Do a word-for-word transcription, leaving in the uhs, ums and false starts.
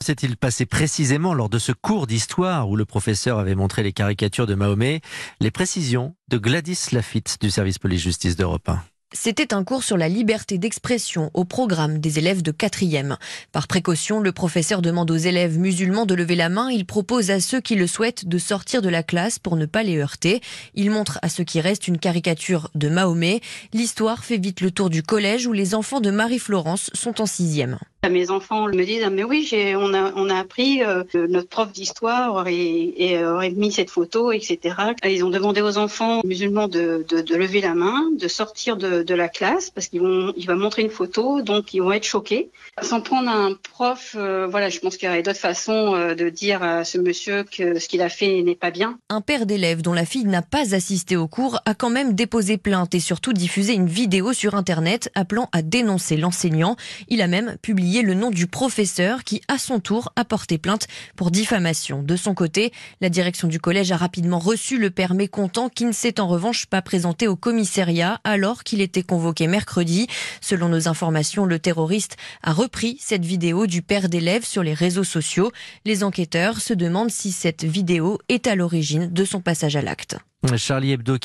S'est-il passé précisément lors de ce cours d'histoire où le professeur avait montré les caricatures de Mahomet? Les précisions de Gladys Lafitte du service police-justice d'Europe un. C'était un cours sur la liberté d'expression au programme des élèves de quatrième. Par précaution, le professeur demande aux élèves musulmans de lever la main. Il propose à ceux qui le souhaitent de sortir de la classe pour ne pas les heurter. Il montre à ceux qui restent une caricature de Mahomet. L'histoire fait vite le tour du collège où les enfants de Marie-Florence sont en sixième. Mes enfants me disent ah, mais oui j'ai on a on a appris euh, notre prof d'histoire aurait, et aurait mis cette photo, et cetera. Ils ont demandé aux enfants musulmans de, de, de lever la main, de sortir de, de la classe parce qu'ils vont il va montrer une photo, donc ils vont être choqués. Sans prendre un prof, euh, voilà, je pense qu'il y aurait d'autres façons euh, de dire à ce monsieur que ce qu'il a fait n'est pas bien. Un père d'élève dont la fille n'a pas assisté au cours a quand même déposé plainte et surtout diffusé une vidéo sur internet appelant à dénoncer l'enseignant. Il a même publié le nom du professeur qui, à son tour, a porté plainte pour diffamation. De son côté, la direction du collège a rapidement reçu le père mécontent qui ne s'est en revanche pas présenté au commissariat alors qu'il était convoqué mercredi. Selon nos informations, le terroriste a repris cette vidéo du père d'élève sur les réseaux sociaux. Les enquêteurs se demandent si cette vidéo est à l'origine de son passage à l'acte. Charlie Hebdo